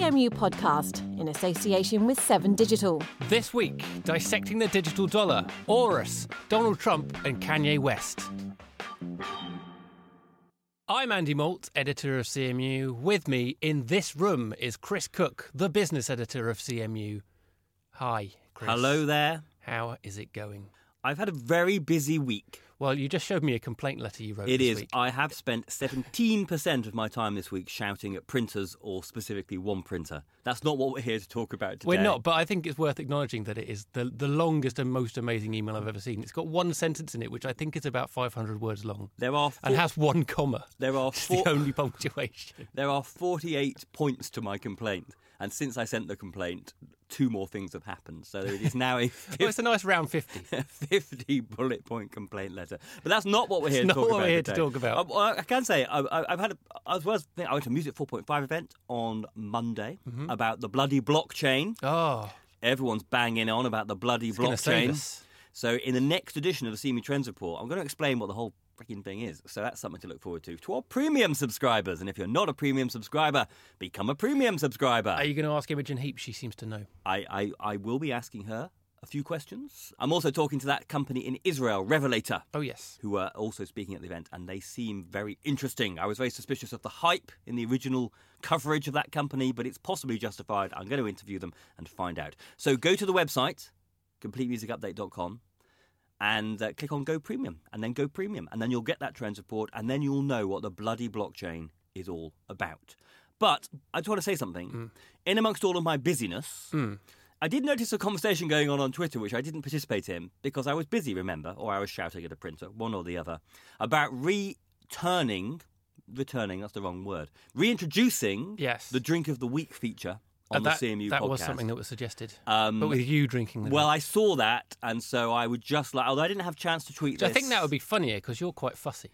CMU podcast in association with 7 Digital. This week, dissecting the digital dollar, Aurus, Donald Trump and Kanye West. I'm Andy Malt, editor of CMU. With me in this room is Chris Cook, the business editor of CMU. Hi, Chris. Hello there. How is it going? I've had a very busy week. Well, you just showed me a complaint letter you wrote this week. I have spent 17% of my time this week shouting at printers, or specifically one printer. That's not what we're here to talk about today. We're not, but I think it's worth acknowledging that it is the longest and most amazing email I've ever seen. It's got one sentence in it, which I think is about 500 words long. And has one comma. It's the only punctuation. There are 48 points to my complaint. And since I sent the complaint, 2 more things have happened. So it is now a well, it's a nice round 50. 50 bullet point complaint letter. But that's not what we're here to talk about. Not what we're here to talk about. I can say I went to a Music 4.5 event on Monday about the bloody blockchain. Oh. Everyone's banging on about the bloody blockchain. So in the next edition of the CMU Trends Report, I'm going to explain what the whole freaking thing is. So that's something to look forward to our premium subscribers. And if you're not a premium subscriber, become a premium subscriber. Are you going to ask Imogen Heap? She seems to know. I will be asking her a few questions. I'm also talking to that company in Israel, Revelator. Oh, yes. Who are also speaking at the event, and they seem very interesting. I was very suspicious of the hype in the original coverage of that company, but it's possibly justified. I'm going to interview them and find out. So go to the website, completemusicupdate.com, and click on Go Premium, and then Go Premium, and then you'll get that trends report, and then you'll know what the bloody blockchain is all about. But I just want to say something. In amongst all of my busyness, I did notice a conversation going on Twitter, which I didn't participate in because I was busy, remember, or I was shouting at a printer, one or the other, about returning, that's the wrong word, reintroducing the Drink of the Week feature on the CMU podcast. That was something that was suggested, but with you drinking the drink. Well, I saw that, and so I would just although I didn't have a chance to tweet this. I think that would be funnier because you're quite fussy.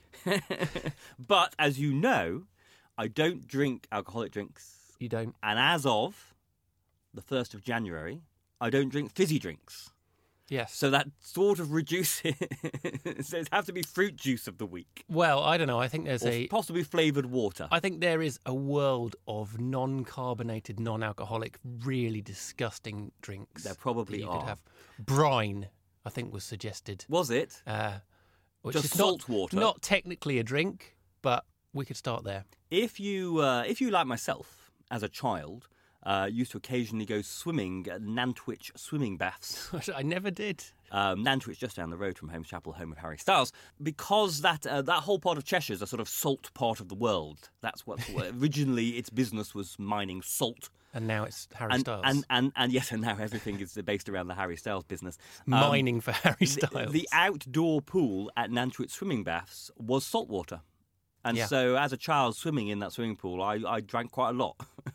But as you know, I don't drink alcoholic drinks. You don't? And as of the 1st of January, I don't drink fizzy drinks. Yes. So that sort of reduces so it has to be fruit juice of the week. Well, I don't know. I think there's possibly flavoured water. I think there is a world of non-carbonated, non-alcoholic, really disgusting drinks. There probably you are. Could have. Brine, I think, was suggested. Was it? Which just is salt water. Not technically a drink, but we could start there. If you like myself, as a child, used to occasionally go swimming at Nantwich swimming baths. I never did. Nantwich, just down the road from Holmes Chapel, home of Harry Styles. Because that whole part of Cheshire is a sort of salt part of the world. That's what originally its business was, mining salt. And now it's Harry Styles. And now everything is based around the Harry Styles business. Mining for Harry Styles. The outdoor pool at Nantwich swimming baths was salt water. And so, as a child swimming in that swimming pool, I drank quite a lot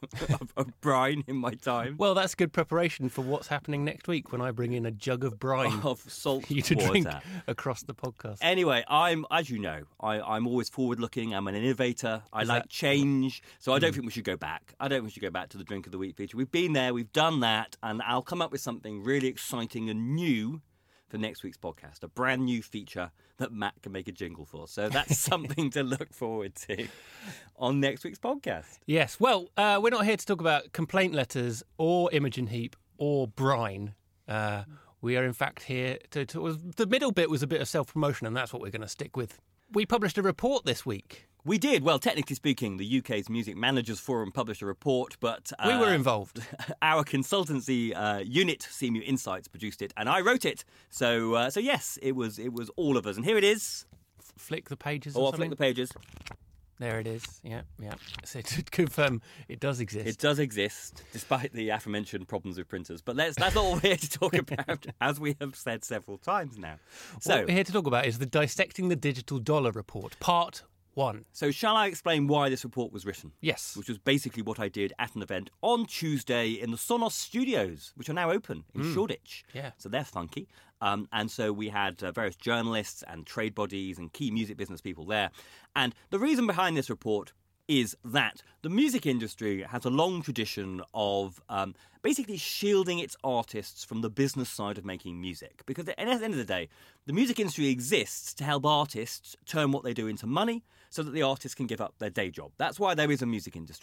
of brine in my time. Well, that's good preparation for what's happening next week when I bring in a jug of brine of salt for you to water. Drink across the podcast. Anyway, as you know, I'm always forward-looking. I'm an innovator. I like change. So I don't think we should go back. I don't think we should go back to the Drink of the Week feature. We've been there. We've done that. And I'll come up with something really exciting and new for next week's podcast, a brand new feature that Matt can make a jingle for. So that's something to look forward to on next week's podcast. Yes. Well, we're not here to talk about complaint letters or Imogen Heap or brine. We are, in fact, here to the middle bit was a bit of self-promotion, and that's what we're going to stick with. We published a report this week. We did. Well, technically speaking, the UK's Music Managers Forum published a report, but we were involved. Our consultancy unit, CMU Insights, produced it, and I wrote it. So yes, it was all of us, and here it is. Flick the pages. I'll flick the pages. There it is. Yeah. So to confirm, it does exist. It does exist, despite the aforementioned problems with printers. But that's not what we're here to talk about, as we have said several times now. So what we're here to talk about is the Dissecting the Digital Dollar report, Part 1. So shall I explain why this report was written? Yes. Which was basically what I did at an event on Tuesday in the Sonos studios, which are now open in Shoreditch. Yeah. So they're funky. And so we had various journalists and trade bodies and key music business people there. And the reason behind this report is that the music industry has a long tradition of basically shielding its artists from the business side of making music. Because at the end of the day, the music industry exists to help artists turn what they do into money so that the artists can give up their day job. That's why there is a music industry.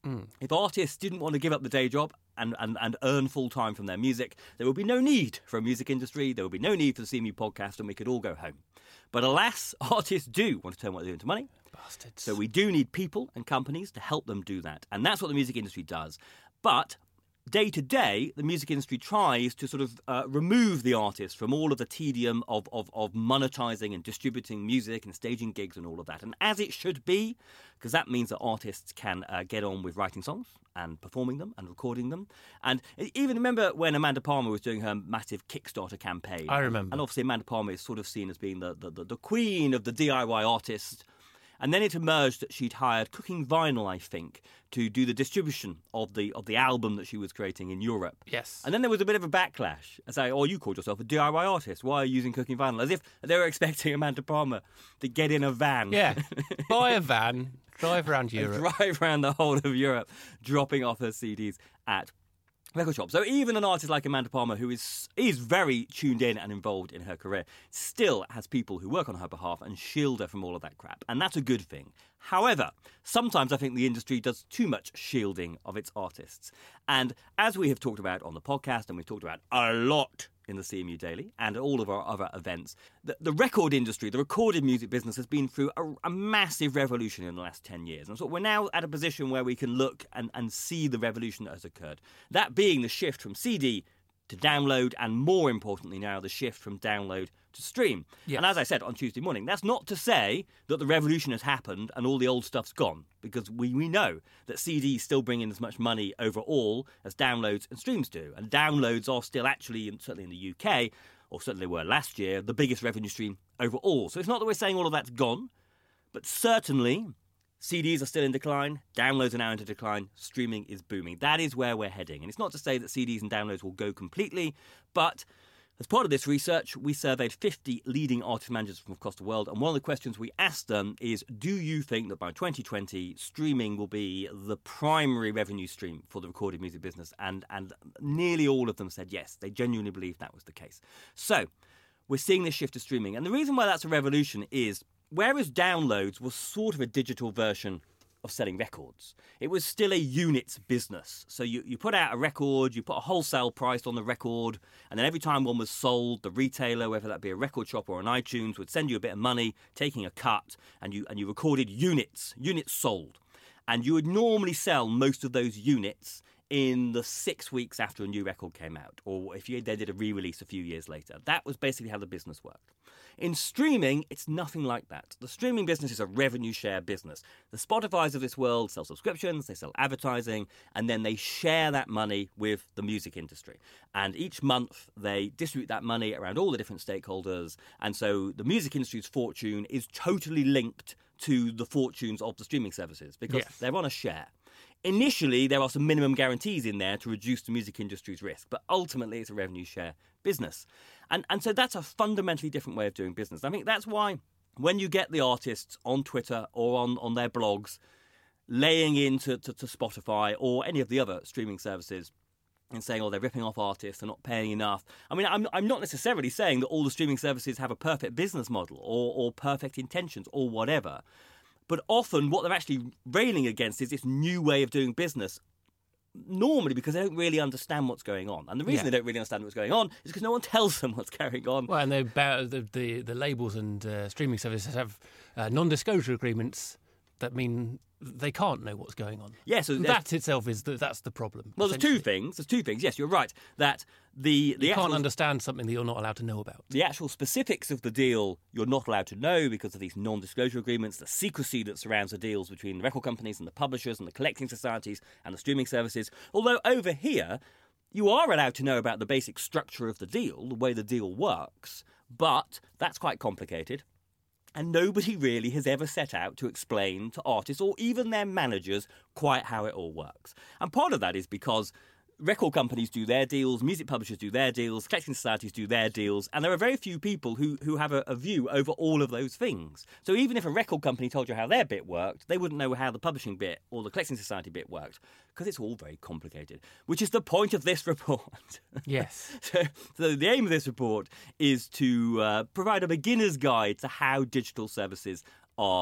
If artists didn't want to give up the day job and earn full time from their music, there would be no need for a music industry, there would be no need for the CMU podcast, and we could all go home. But alas, artists do want to turn what they do into money. Bastards. So we do need people and companies to help them do that. And that's what the music industry does. But day to day, the music industry tries to sort of remove the artist from all of the tedium of monetizing and distributing music and staging gigs and all of that. And as it should be, because that means that artists can get on with writing songs and performing them and recording them. And even remember when Amanda Palmer was doing her massive Kickstarter campaign. I remember. And obviously Amanda Palmer is sort of seen as being the queen of the DIY artist. And then it emerged that she'd hired Cooking Vinyl, I think, to do the distribution of the album that she was creating in Europe. Yes. And then there was a bit of a backlash. As you called yourself a DIY artist. Why are you using Cooking Vinyl? As if they were expecting Amanda Palmer to get in a van. Yeah. Buy a van, drive around Europe. Drive around the whole of Europe, dropping off her CDs at record shop. So even an artist like Amanda Palmer, who is very tuned in and involved in her career, still has people who work on her behalf and shield her from all of that crap. And that's a good thing. However, sometimes I think the industry does too much shielding of its artists. And as we have talked about on the podcast, and we've talked about a lot in the CMU Daily and all of our other events, the record industry, the recorded music business, has been through a massive revolution in the last 10 years. And so we're now at a position where we can look and see the revolution that has occurred. That being the shift from CD to download, and more importantly now, the shift from download to stream. Yes. And as I said on Tuesday morning, that's not to say that the revolution has happened and all the old stuff's gone, because we know that CDs still bring in as much money overall as downloads and streams do. And downloads are still actually, certainly in the UK, or certainly were last year, the biggest revenue stream overall. So it's not that we're saying all of that's gone, but certainly CDs are still in decline, downloads are now into decline, streaming is booming. That is where we're heading. And it's not to say that CDs and downloads will go completely, but as part of this research, we surveyed 50 leading artist managers from across the world, and one of the questions we asked them is, do you think that by 2020, streaming will be the primary revenue stream for the recorded music business? And nearly all of them said yes, they genuinely believed that was the case. So we're seeing this shift to streaming, and the reason why that's a revolution is, whereas downloads was sort of a digital version of selling records, it was still a units business. So you put out a record, you put a wholesale price on the record, and then every time one was sold, the retailer, whether that be a record shop or an iTunes, would send you a bit of money, taking a cut, and you recorded units sold. And you would normally sell most of those units in the 6 weeks after a new record came out, or if they did a re-release a few years later. That was basically how the business worked. In streaming, it's nothing like that. The streaming business is a revenue share business. The Spotifys of this world sell subscriptions, they sell advertising, and then they share that money with the music industry. And each month, they distribute that money around all the different stakeholders. And so the music industry's fortune is totally linked to the fortunes of the streaming services, because they're on a share. Initially, there are some minimum guarantees in there to reduce the music industry's risk, but ultimately it's a revenue share business. And so that's a fundamentally different way of doing business. I think that's why when you get the artists on Twitter or on their blogs laying into to Spotify or any of the other streaming services and saying, oh, they're ripping off artists, they're not paying enough. I mean, I'm not necessarily saying that all the streaming services have a perfect business model or perfect intentions or whatever. But often what they're actually railing against is this new way of doing business, normally because they don't really understand what's going on. And the reason they don't really understand what's going on is because no one tells them what's going on. Well, and the labels and streaming services have non-disclosure agreements that mean they can't know what's going on. Yeah, so that itself that's the problem. Well, there's two things. Yes, you're right. That you can't understand something that you're not allowed to know about. The actual specifics of the deal you're not allowed to know because of these non-disclosure agreements, the secrecy that surrounds the deals between the record companies and the publishers and the collecting societies and the streaming services. Although over here, you are allowed to know about the basic structure of the deal, the way the deal works, but that's quite complicated. And nobody really has ever set out to explain to artists or even their managers quite how it all works. And part of that is because record companies do their deals, music publishers do their deals, collecting societies do their deals, and there are very few people who have a view over all of those things. So even if a record company told you how their bit worked, they wouldn't know how the publishing bit or the collecting society bit worked, because it's all very complicated, which is the point of this report. Yes. So the aim of this report is to provide a beginner's guide to how digital services are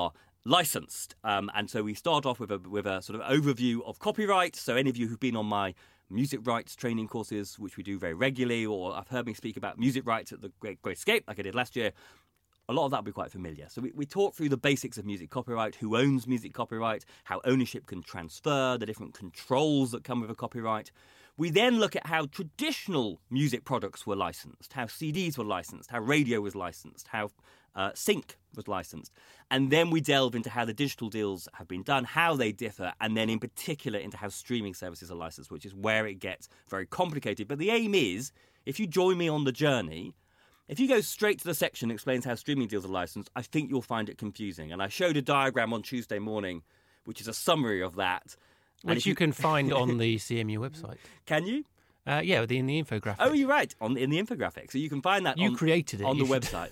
licensed. And so we start off with a sort of overview of copyright. So any of you who've been on my music rights training courses, which we do very regularly, or I've heard me speak about music rights at the Great Escape, like I did last year, a lot of that will be quite familiar. So we talk through the basics of music copyright, who owns music copyright, how ownership can transfer, the different controls that come with a copyright. We then look at how traditional music products were licensed, how CDs were licensed, how radio was licensed, how sync was licensed. And then we delve into how the digital deals have been done, how they differ, and then in particular into how streaming services are licensed, which is where it gets very complicated. But the aim is, if you join me on the journey, if you go straight to the section that explains how streaming deals are licensed, I think you'll find it confusing. And I showed a diagram on Tuesday morning, which is a summary of that. Which you can find on the CMU website. Can you? Yeah, in the infographic. Oh, you're right, in the infographic. So you can find that created it, on the website.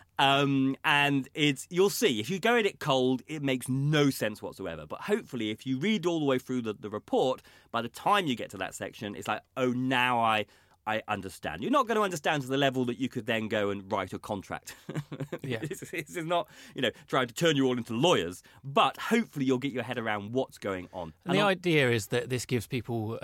And you'll see, if you go at it cold, it makes no sense whatsoever. But hopefully, if you read all the way through the report, by the time you get to that section, it's like, oh, now I understand. You're not going to understand to the level that you could then go and write a contract. Yeah. This is not, trying to turn you all into lawyers, but hopefully you'll get your head around what's going on. And the idea is that this gives people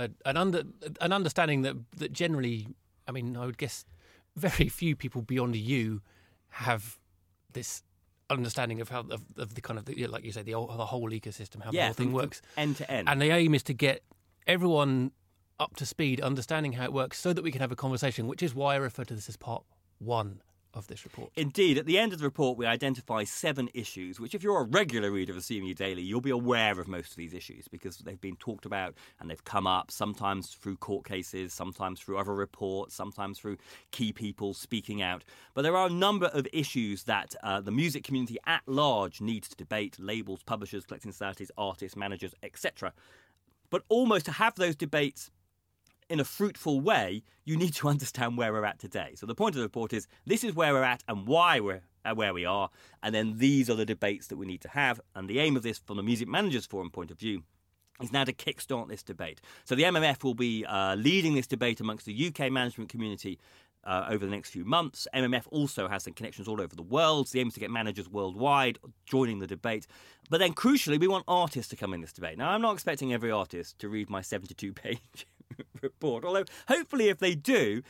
an understanding that generally, I mean, I would guess very few people beyond you have this understanding of how of the kind of like you say the whole ecosystem, how the whole thing works end to end. And the aim is to get everyone up to speed, understanding how it works, so that we can have a conversation, which is why I refer to this as part 1 of this report. Indeed, at the end of the report, we identify 7 issues, which if you're a regular reader of the CMU Daily, you'll be aware of most of these issues because they've been talked about and they've come up sometimes through court cases, sometimes through other reports, sometimes through key people speaking out. But there are a number of issues that the music community at large needs to debate: labels, publishers, collecting societies, artists, managers, etc. But almost to have those debates in a fruitful way, you need to understand where we're at today. So the point of the report is, this is where we're at and why we're where we are, and then these are the debates that we need to have. And the aim of this, from the Music Managers Forum point of view, is now to kickstart this debate. So the MMF will be leading this debate amongst the UK management community over the next few months. MMF also has some connections all over the world. So the aim is to get managers worldwide joining the debate. But then, crucially, we want artists to come in this debate. Now, I'm not expecting every artist to read my 72-page report, although hopefully if they do,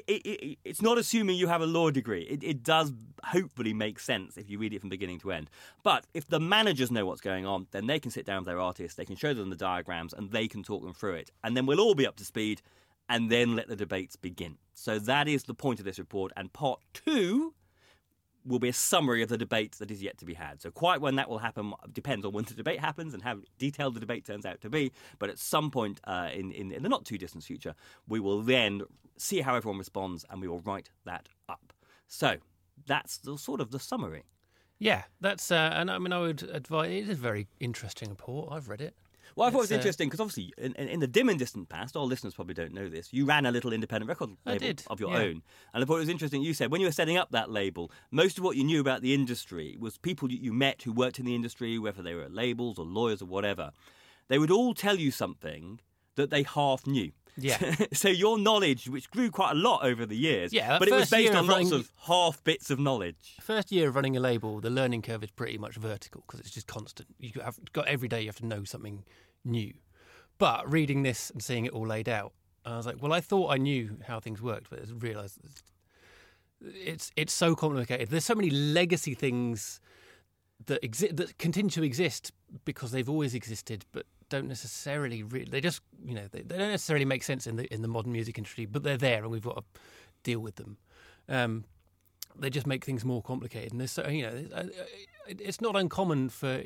it's not assuming you have a law degree. It does hopefully make sense if you read it from beginning to end. But if the managers know what's going on, then they can sit down with their artists, they can show them the diagrams, and they can talk them through it. And then we'll all be up to speed, and then let the debates begin. So that is the point of this report. And part 2 will be a summary of the debate that is yet to be had. So quite when that will happen depends on when the debate happens and how detailed the debate turns out to be. But at some point in the not-too-distant future, we will then see how everyone responds and we will write that up. So that's sort of the summary. Yeah, that's and I mean, I would advise, it is a very interesting report. I've read it. Well, I thought it was interesting because obviously in the dim and distant past, our listeners probably don't know this, you ran a little independent record label of your own. And I thought it was interesting, you said when you were setting up that label, most of what you knew about the industry was people you met who worked in the industry, whether they were at labels or lawyers or whatever. They would all tell you something that they half knew. Yeah. So your knowledge, which grew quite a lot over the years, but it was based on lots of half bits of knowledge. First year of running a label, the learning curve is pretty much vertical because it's just constant. Got every day you have to know something new. But reading this and seeing it all laid out, I was like, well, I thought I knew how things worked, but I realised it's so complicated. There's so many legacy things that continue to exist because they've always existed, but don't necessarily they just they don't necessarily make sense in the modern music industry, but they're there and we've got to deal with them. They just make things more complicated, and there's so it's not uncommon for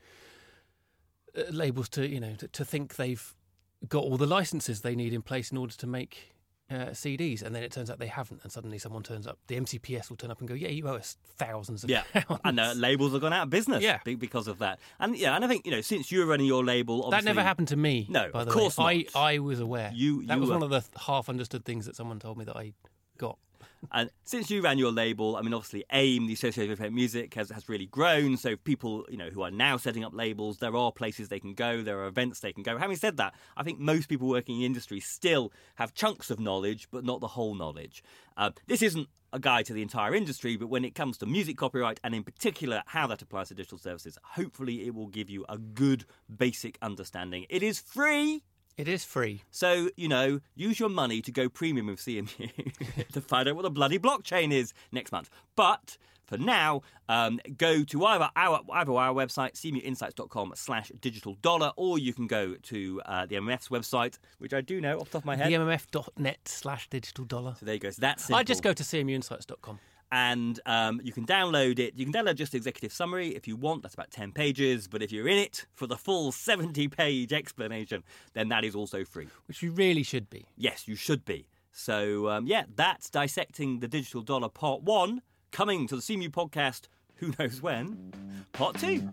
labels to think they've got all the licenses they need in place in order to make CDs, and then it turns out they haven't, and suddenly someone turns up, the MCPS will turn up and go, yeah, you owe us thousands of pounds. And labels have gone out of business because of that. And and I think, since you were running your label, obviously... That never happened to me. No, by the of course way. not. I was aware. That was one of the half-understood things that someone told me that I got. And since you ran your label, I mean, obviously AIM, the Association of Music, has really grown. So people, who are now setting up labels, there are places they can go, there are events they can go. Having said that, I think most people working in the industry still have chunks of knowledge, but not the whole knowledge. This isn't a guide to the entire industry, but when it comes to music copyright, and in particular how that applies to digital services, hopefully it will give you a good basic understanding. It is free. It is free. So, use your money to go premium with CMU to find out what the bloody blockchain is next month. But for now, go to either our website, cmuinsights.com/digital dollar, or you can go to the MMF's website, which I do know off the top of my head. TheMMF.net/digital dollar. So there you go. So that's simple. I just go to cmuinsights.com. And you can download it. You can download just the executive summary if you want. That's about 10 pages. But if you're in it for the full 70-page explanation, then that is also free. Which you really should be. Yes, you should be. So, that's Dissecting the Digital Dollar Part 1, coming to the CMU podcast, who knows when, Part 2.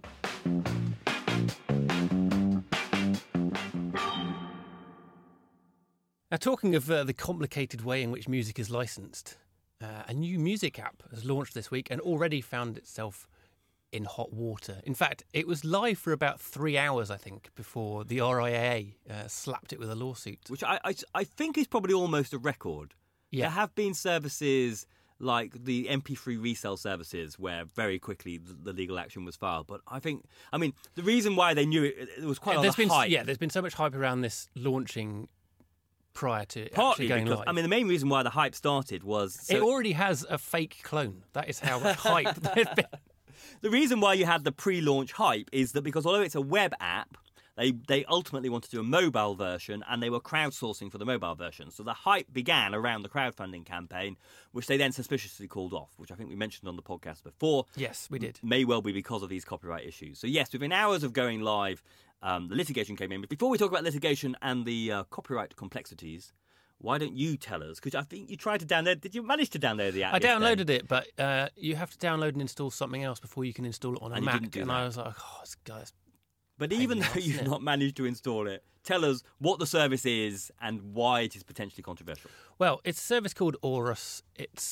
Now, talking of the complicated way in which music is licensed, a new music app has launched this week and already found itself in hot water. In fact, it was live for about 3 hours, I think, before the RIAA slapped it with a lawsuit. Which I think is probably almost a record. Yeah. There have been services like the MP3 resale services where very quickly the legal action was filed. But the reason why they knew it was quite a lot of hype. Yeah, there's been so much hype around this launching prior to Partly actually going because, live. the main reason why the hype started was... it already has a fake clone. That is how much hype there's been. The reason why you had the pre-launch hype is that because although it's a web app, they ultimately wanted to do a mobile version and they were crowdsourcing for the mobile version. So the hype began around the crowdfunding campaign, which they then suspiciously called off, which I think we mentioned on the podcast before. Yes, we did. May well be because of these copyright issues. So yes, within hours of going live, the litigation came in. But before we talk about litigation and the copyright complexities, why don't you tell us? Because I think you tried to download... Did you manage to download the app? I downloaded it, but you have to download and install something else before you can install it on a And you Mac. didn't do and that. I was like, guys. But even though you've not managed to install it, tell us what the service is and why it is potentially controversial. Well, it's a service called Aurus. It's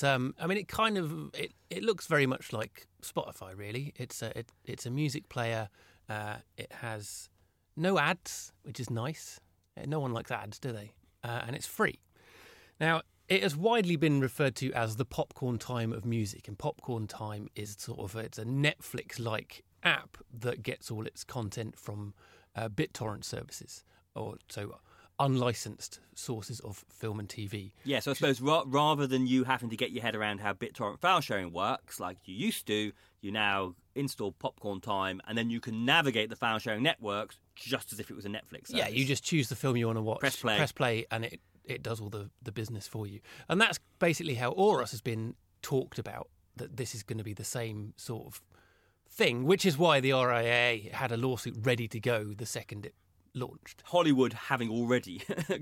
it looks very much like Spotify, really. It's a music player. It has no ads, which is nice. No one likes ads, do they? And it's free. Now, it has widely been referred to as the popcorn time of music, and popcorn time is it's a Netflix-like app that gets all its content from BitTorrent services, or so unlicensed sources of film and TV. Yeah, so I suppose rather than you having to get your head around how BitTorrent file sharing works, like you used to, you now install Popcorn Time, and then you can navigate the file sharing networks just as if it was a Netflix service. Yeah, you just choose the film you want to watch, Press play, and it does all the business for you. And that's basically how Aurus has been talked about, that this is going to be the same sort of thing, which is why the RIAA had a lawsuit ready to go the second it launched. Hollywood having already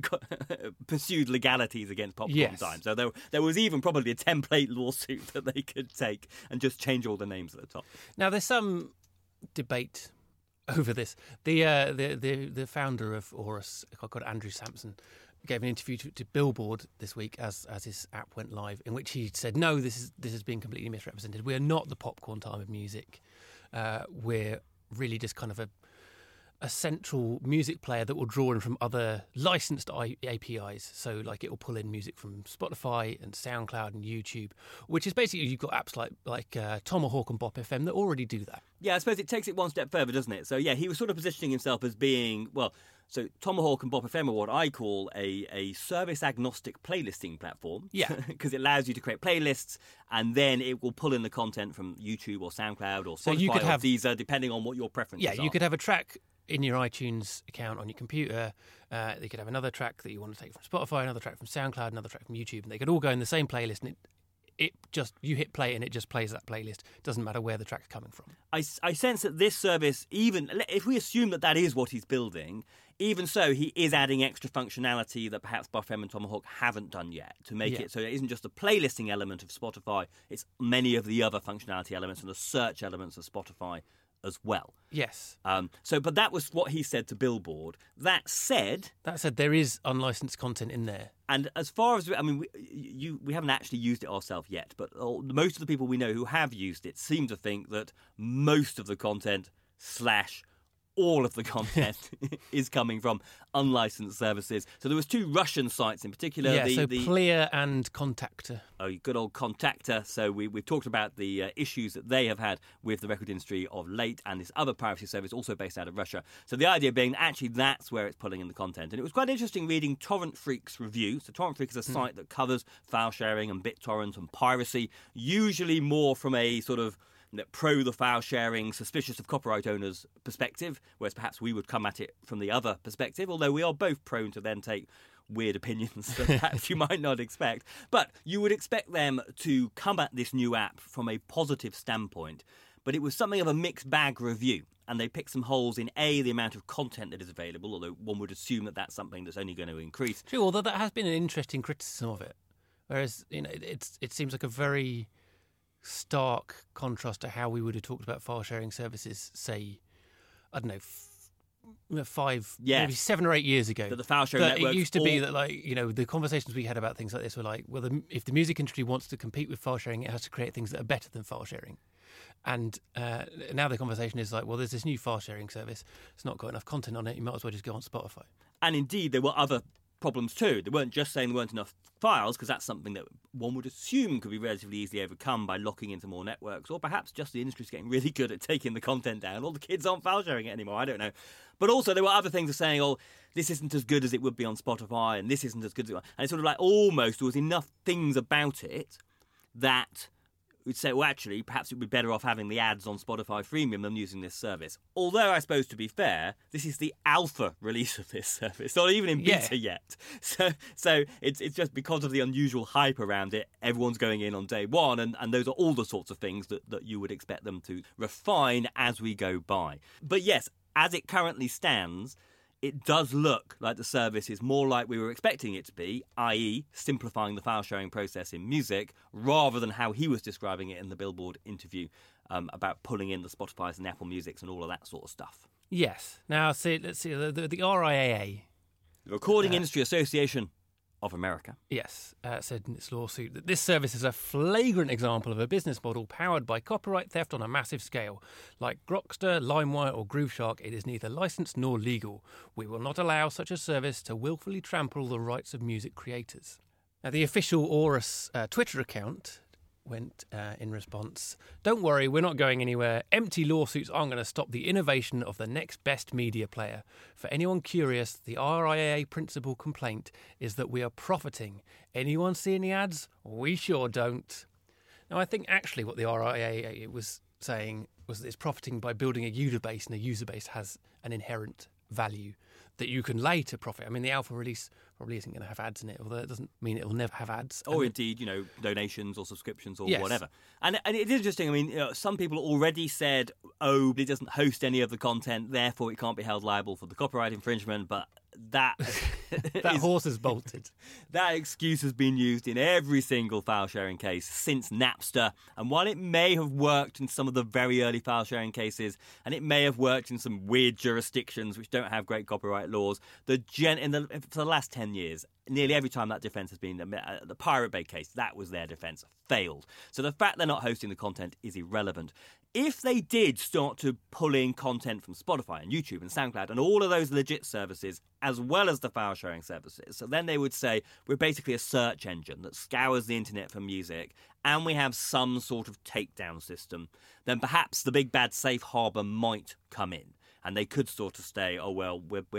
pursued legalities against Popcorn Time. So there was even probably a template lawsuit that they could take and just change all the names at the top. Now, there's some debate over this. The founder of Aurus, a guy called Andrew Sampson, gave an interview to Billboard this week as his app went live, in which he said, no, this has been completely misrepresented. We're not the popcorn time of music. We're really just kind of a central music player that will draw in from other licensed APIs. So, like, it will pull in music from Spotify and SoundCloud and YouTube, which is basically, you've got apps like Tomahawk and Bop FM that already do that. Yeah, I suppose it takes it one step further, doesn't it? So, yeah, he was sort of positioning himself as being, so Tomahawk and Bop FM are what I call a service-agnostic playlisting platform. Yeah. Because it allows you to create playlists, and then it will pull in the content from YouTube or SoundCloud or Spotify, so you could have Deezer, depending on what your preferences are. Yeah, you could have a track in your iTunes account on your computer. They could have another track that you want to take from Spotify, another track from SoundCloud, another track from YouTube, and they could all go in the same playlist, and it just, you hit play and it just plays that playlist. It doesn't matter where the track's coming from. I sense that this service, even if we assume that is what he's building, even so, he is adding extra functionality that perhaps Bop FM and Tomahawk haven't done yet to make it so it isn't just a playlisting element of Spotify, it's many of the other functionality elements and the search elements of Spotify as well. Yes. But that was what he said to Billboard. That said, there is unlicensed content in there. And as far as, we haven't actually used it ourselves yet, but most of the people we know who have used it seem to think that most of the content / all of the content is coming from unlicensed services. So there was 2 Russian sites in particular. Yeah, Pleer and Contactor. Oh, good old Contactor. So we've talked about the issues that they have had with the record industry of late, and this other piracy service also based out of Russia. So the idea being actually that's where it's pulling in the content. And it was quite interesting reading Torrent Freak's review. So Torrent Freak is a site that covers file sharing and BitTorrent and piracy, usually more from a sort of pro the file sharing, suspicious of copyright owners perspective, whereas perhaps we would come at it from the other perspective, although we are both prone to then take weird opinions that perhaps you might not expect. But you would expect them to come at this new app from a positive standpoint, but it was something of a mixed bag review. And they picked some holes in the amount of content that is available, although one would assume that that's something that's only going to increase. True, although that has been an interesting criticism of it. Whereas, it seems like a very stark contrast to how we would have talked about file sharing services, say, I don't know, 5, maybe 7 or 8 years ago. That the file sharing networks, it used to be that, the conversations we had about things like this were like, well, if the music industry wants to compete with file sharing, it has to create things that are better than file sharing. And now the conversation is like, well, there's this new file sharing service. It's not got enough content on it. You might as well just go on Spotify. And indeed, there were other problems too. They weren't just saying there weren't enough files, because that's something that one would assume could be relatively easily overcome by locking into more networks, or perhaps just the industry's getting really good at taking the content down. All the kids aren't file sharing it anymore, I don't know. But also there were other things of saying, oh, this isn't as good as it would be on Spotify, and this isn't as good as it was. And it's sort of like almost there was enough things about it that we'd say, well, actually, perhaps it would be better off having the ads on Spotify Freemium than using this service. Although, I suppose, to be fair, this is the alpha release of this service, not even in beta yet. So it's just because of the unusual hype around it, everyone's going in on day one, and those are all the sorts of things that you would expect them to refine as we go by. But yes, as it currently stands, it does look like the service is more like we were expecting it to be, i.e. simplifying the file sharing process in music, rather than how he was describing it in the Billboard interview about pulling in the Spotifys and Apple Musics and all of that sort of stuff. Yes. Now, let's see, the RIAA. The Recording Industry Association of America. Yes, said in its lawsuit that this service is a flagrant example of a business model powered by copyright theft on a massive scale. Like Grokster, LimeWire or Grooveshark, it is neither licensed nor legal. We will not allow such a service to willfully trample the rights of music creators. Now, the official Aurus Twitter account went in response, "Don't worry, we're not going anywhere. Empty lawsuits aren't going to stop the innovation of the next best media player. For anyone curious, the RIAA principal complaint is that we are profiting. Anyone see any ads? We sure don't." Now, I think actually what the RIAA was saying was that it's profiting by building a user base, and a user base has an inherent value that you can later profit. I mean, the alpha release probably isn't going to have ads in it, although it doesn't mean it will never have ads. Or indeed, donations or subscriptions or whatever. And it is interesting. I mean, some people already said, oh, it doesn't host any of the content, therefore it can't be held liable for the copyright infringement, but that horse is bolted. That excuse has been used in every single file sharing case since Napster. And while it may have worked in some of the very early file sharing cases, and it may have worked in some weird jurisdictions which don't have great copyright laws, for the last 10 years, nearly every time that defence has been, the Pirate Bay case, that was their defence, failed. So the fact they're not hosting the content is irrelevant. If they did start to pull in content from Spotify and YouTube and SoundCloud and all of those legit services, as well as the file sharing services, so then they would say we're basically a search engine that scours the internet for music, and we have some sort of takedown system, then perhaps the big bad safe harbour might come in. And they could sort of say, oh, well,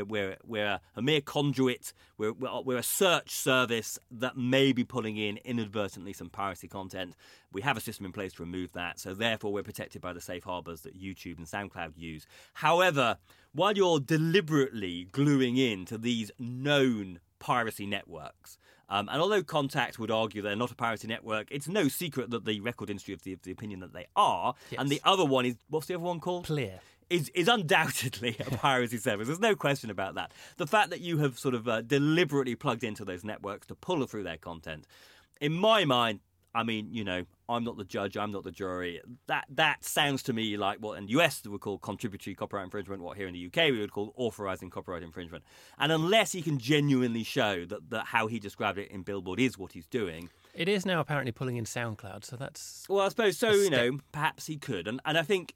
we're a mere conduit, we're a search service that may be pulling in inadvertently some piracy content. We have a system in place to remove that, so therefore we're protected by the safe harbours that YouTube and SoundCloud use. However, while you're deliberately gluing in to these known piracy networks, and although Contact would argue they're not a piracy network, it's no secret that the record industry is of the opinion that they are. Yes. And the other one is, what's the other one called? Pleer. Is undoubtedly a piracy service. There's no question about that. The fact that you have sort of deliberately plugged into those networks to pull through their content, in my mind, I mean, I'm not the judge, I'm not the jury. That sounds to me like what in the US we would call contributory copyright infringement, what here in the UK we would call authorising copyright infringement. And unless he can genuinely show that how he described it in Billboard is what he's doing. It is now apparently pulling in SoundCloud, so that's... Well, I suppose so, perhaps he could. And I think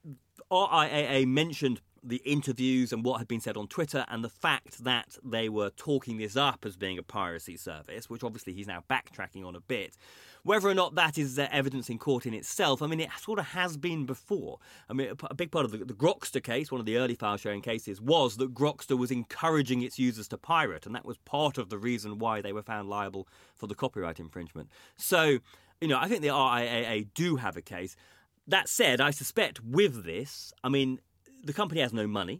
RIAA mentioned the interviews and what had been said on Twitter and the fact that they were talking this up as being a piracy service, which obviously he's now backtracking on a bit. Whether or not that is evidence in court in itself, I mean, it sort of has been before. I mean, a big part of the Grokster case, one of the early file sharing cases, was that Grokster was encouraging its users to pirate, and that was part of the reason why they were found liable for the copyright infringement. So, I think the RIAA do have a case. That said, I suspect with this, I mean, the company has no money.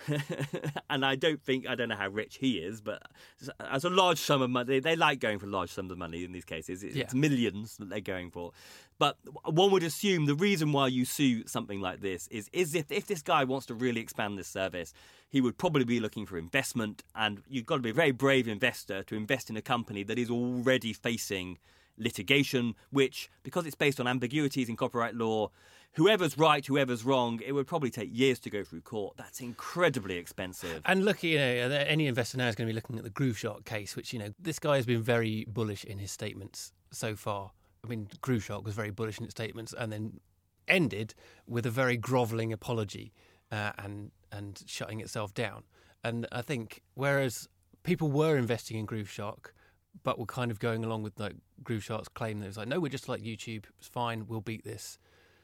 And I don't know how rich he is, but as a large sum of money, they like going for large sums of money in these cases. It's millions that they're going for. But one would assume the reason why you sue something like this is if this guy wants to really expand this service, he would probably be looking for investment, and you've got to be a very brave investor to invest in a company that is already facing litigation, which, because it's based on ambiguities in copyright law, whoever's right, whoever's wrong, it would probably take years to go through court. That's incredibly expensive. And look, any investor now is going to be looking at the Grooveshark case, which, this guy has been very bullish in his statements so far. I mean, Grooveshark was very bullish in its statements and then ended with a very grovelling apology and shutting itself down. And I think whereas people were investing in Grooveshark, but were kind of going along with like Grooveshark's claim that it was like, no, we're just like YouTube, it's fine, we'll beat this.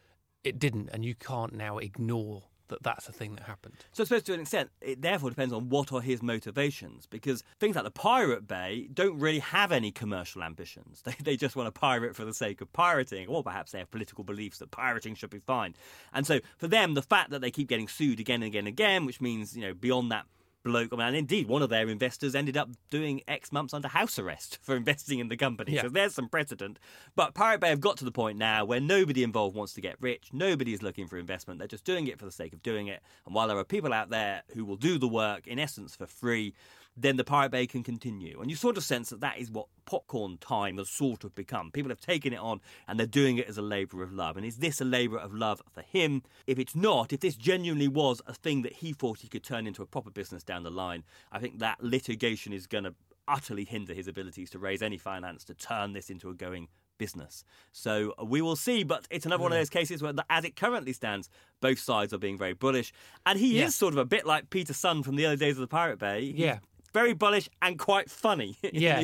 It didn't, and you can't now ignore that that's a thing that happened. So I suppose to an extent, it therefore depends on what are his motivations, because things like the Pirate Bay don't really have any commercial ambitions. They just want to pirate for the sake of pirating, or perhaps they have political beliefs that pirating should be fine. And so for them, the fact that they keep getting sued again and again and again, which means, beyond that bloke, and indeed one of their investors ended up doing X months under house arrest for investing in the company. Yeah. So there's some precedent. But Pirate Bay have got to the point now where nobody involved wants to get rich. Nobody is looking for investment. They're just doing it for the sake of doing it. And while there are people out there who will do the work, in essence, for free, then the Pirate Bay can continue. And you sort of sense that is what Popcorn Time has sort of become. People have taken it on and they're doing it as a labour of love. And is this a labour of love for him? If it's not, if this genuinely was a thing that he thought he could turn into a proper business down the line, I think that litigation is going to utterly hinder his abilities to raise any finance to turn this into a going business. So we will see, but it's another one of those cases where, as it currently stands, both sides are being very bullish. And he is sort of a bit like Peter Sun from the early days of the Pirate Bay. Yeah. Very bullish and quite funny. Yeah,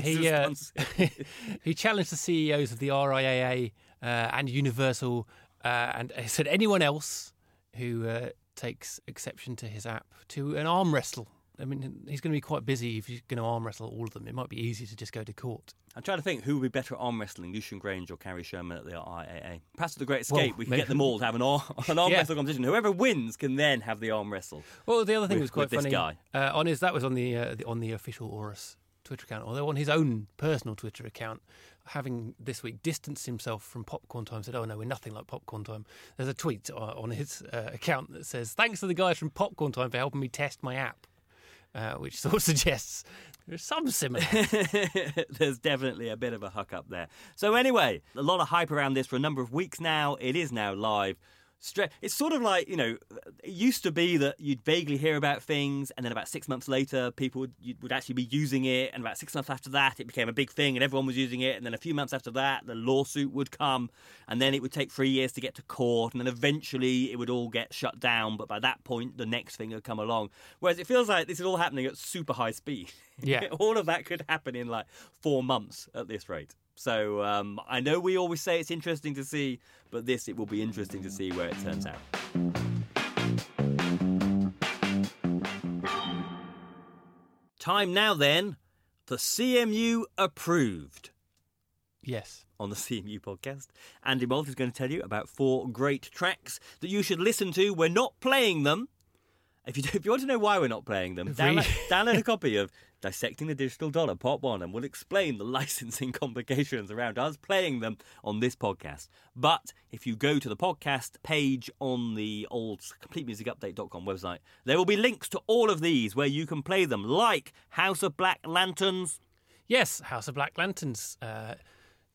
he challenged the CEOs of the RIAA and Universal and said anyone else who takes exception to his app to an arm wrestle. I mean, he's going to be quite busy if he's going to arm wrestle all of them. It might be easy to just go to court. I'm trying to think who would be better at arm wrestling, Lucian Grange or Carrie Sherman at the RIAA. Perhaps at The Great Escape, we can get them all to have an arm wrestle competition. Whoever wins can then have the arm wrestle. Well, the other thing was quite funny. This guy. That was on the official Aurus Twitter account, although on his own personal Twitter account, having this week distanced himself from Popcorn Time, said, oh no, we're nothing like Popcorn Time. There's a tweet on his account that says, thanks to the guys from Popcorn Time for helping me test my app. Which sort of suggests there's some similarity. There's definitely a bit of a huck up there. So anyway, a lot of hype around this for a number of weeks now. It is now live. It's sort of like, it used to be that you'd vaguely hear about things and then about 6 months later people would actually be using it, and about 6 months after that it became a big thing and everyone was using it, and then a few months after that the lawsuit would come, and then it would take 3 years to get to court, and then eventually it would all get shut down, but by that point the next thing would come along. Whereas it feels like this is all happening at super high speed. Yeah. All of that could happen in like 4 months at this rate. So I know we always say it's interesting to see, but it will be interesting to see where it turns out. Time now then for CMU Approved. Yes. On the CMU podcast, Andy Moult is going to tell you about 4 great tracks that you should listen to. We're not playing them. If you want to know why we're not playing them, download a copy of Dissecting the Digital Dollar, Part 1, and we'll explain the licensing complications around us playing them on this podcast. But if you go to the podcast page on the old CompleteMusicUpdate.com website, there will be links to all of these where you can play them, like House of Black Lanterns. Yes, House of Black Lanterns.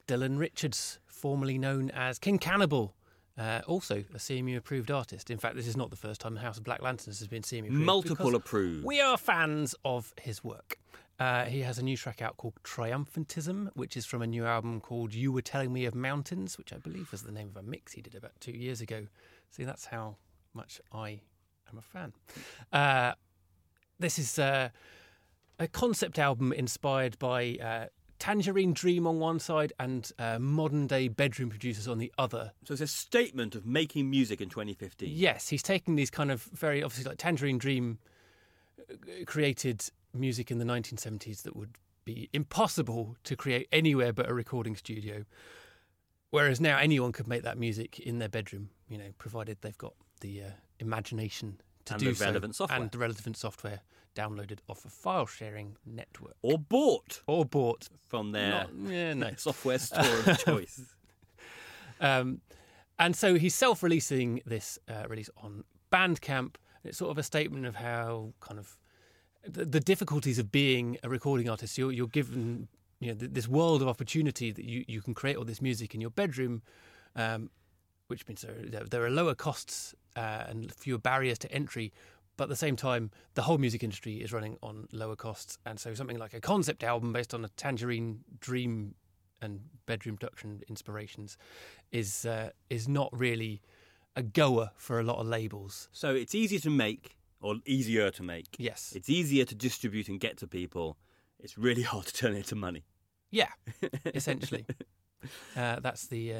Dylan Richards, formerly known as King Cannibal, also a CMU-approved artist. In fact, this is not the first time the House of Black Lanterns has been CMU-approved. Multiple approved. We are fans of his work. He has a new track out called Triumphantism, which is from a new album called You Were Telling Me of Mountains, which I believe was the name of a mix he did about 2 years ago. See, that's how much I am a fan. This is a concept album inspired by Tangerine Dream on one side and modern-day bedroom producers on the other. So it's a statement of making music in 2015. Yes, he's taking these kind of very, obviously, like Tangerine Dream created music in the 1970s that would be impossible to create anywhere but a recording studio. Whereas now anyone could make that music in their bedroom, provided they've got the imagination to and do the relevant so. software. And the relevant software downloaded off a file sharing network. Or bought from their no. software store of choice. And so he's self-releasing this release on Bandcamp. It's sort of a statement of how kind of the difficulties of being a recording artist. You're given this world of opportunity that you can create all this music in your bedroom, which means there are lower costs and fewer barriers to entry. But at the same time, the whole music industry is running on lower costs. And so something like a concept album based on a Tangerine Dream and bedroom production inspirations is not really a goer for a lot of labels. So it's easier to make, or easier to make. Yes. It's easier to distribute and get to people. It's really hard to turn it into money. Yeah, essentially. That's the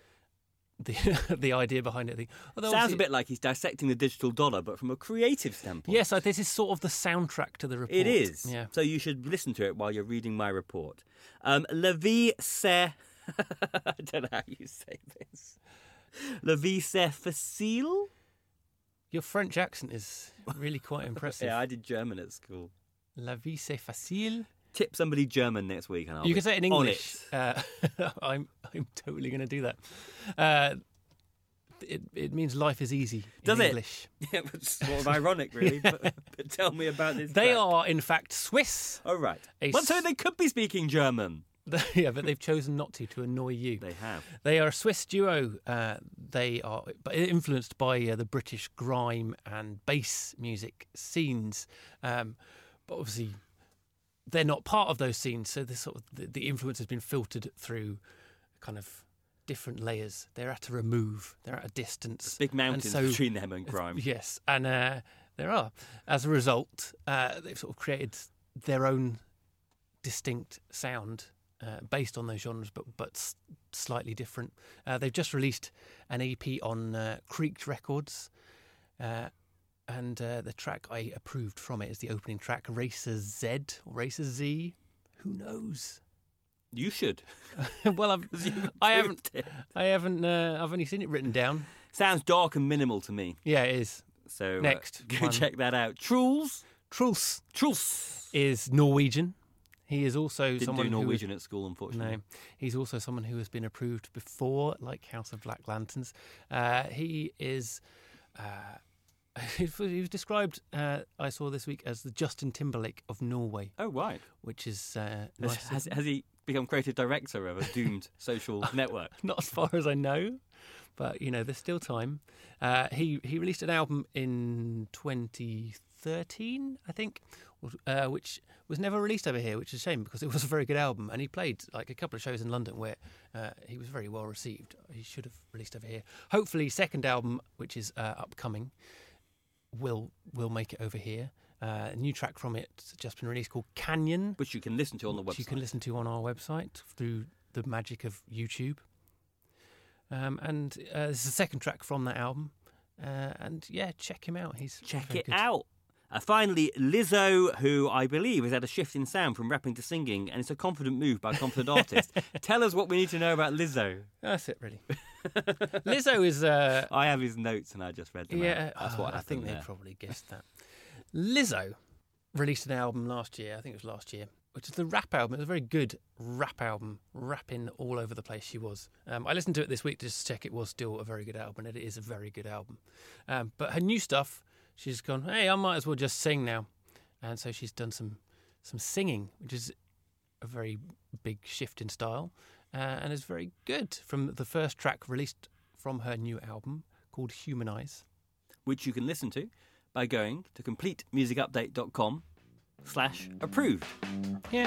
idea behind it. Sounds a bit like he's dissecting the digital dollar, but from a creative standpoint. Yes, this is sort of the soundtrack to the report. It is. Yeah. So you should listen to it while you're reading my report. La vie c'est... I don't know how you say this. La vie c'est facile? Your French accent is really quite impressive. Yeah, I did German at school. La vie c'est facile. Tip somebody German next week, and you can say it in English. On it. I'm totally going to do that. It means life is easy. Does in it? English. Yeah, it's sort of ironic, really. But tell me about this. They track. are, in fact, Swiss. Oh right. Well, so they could be speaking German. Yeah, but they've chosen not to annoy you. They have. They are a Swiss duo. They are influenced by the British grime and bass music scenes, but obviously they're not part of those scenes. So the influence has been filtered through kind of different layers. They're at a remove. They're at a distance. Big mountains between them and grime. Yes, and there are. As a result, they've sort of created their own distinct sound. Based on those genres, but slightly different. They've just released an EP on Creaked Records, and the track I approved from it is the opening track, Racer Z or Racer Z. Who knows? You should. Well, I've only seen it written down. Sounds dark and minimal to me. Yeah, it is. So next, go check that out. Truls is Norwegian. He is also Didn't someone do Norwegian at school, unfortunately. No, he's also someone who has been approved before, like House of Black Lanterns. He is. He was described, I saw this week, as the Justin Timberlake of Norway. Oh, right. Which is nice. Has he become creative director of a doomed social network? Not as far as I know, but there's still time. He released an album in 2013, I think, which was never released over here, which is a shame because it was a very good album, and he played like a couple of shows in London where he was very well received. He should have released over here. Hopefully, second album, which is upcoming, will make it over here. A new track from it has just been released called Canyon, which you can listen to on the website. You can listen to on our website through the magic of YouTube. And this is the second track from that album. And yeah, check him out. Check it out. Finally, Lizzo, who I believe has had a shift in sound from rapping to singing, and it's a confident move by a confident artist. Tell us what we need to know about Lizzo. That's it, really. Lizzo is... I have his notes and I just read them out. That's what I think there. they probably guessed that. Lizzo released an album last year, I think it was last year, which is the rap album. It was a very good rap album, rapping all over the place she was. I listened to it this week to just check it was still a very good album, and it is a very good album. But her new stuff... She's gone, hey, I might as well just sing now. And so she's done some singing, which is a very big shift in style. and is very good, from the first track released from her new album called Humanize. Which you can listen to by going to completemusicupdate.com/approved. Yeah.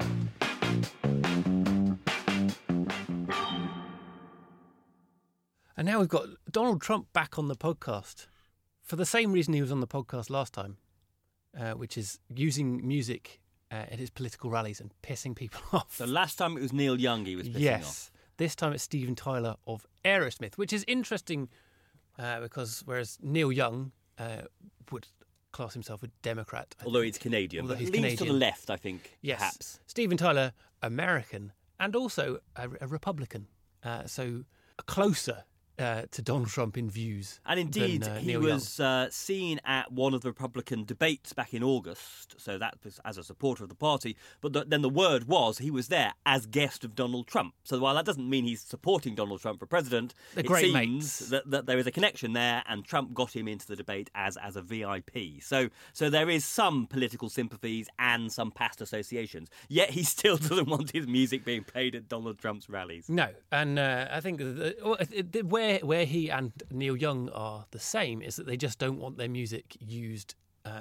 And now we've got Donald Trump back on the podcast for the same reason he was on the podcast last time, which is using music at his political rallies and pissing people off. So last time it was Neil Young he was pissing off. This time it's Steven Tyler of Aerosmith, which is interesting because whereas Neil Young would class himself a Democrat. Although he's Canadian. But leans to the left, I think, yes. Perhaps. Steven Tyler, American, and also a Republican. So closer to Donald Trump in views. And indeed, he was seen at one of the Republican debates back in August, so that was as a supporter of the party, but then the word was he was there as guest of Donald Trump. So while that doesn't mean he's supporting Donald Trump for president, it seems that there is a connection there, and Trump got him into the debate as a VIP. So there is some political sympathies and some past associations, yet he still doesn't want his music being played at Donald Trump's rallies. No, and I think where he and Neil Young are the same is that they just don't want their music used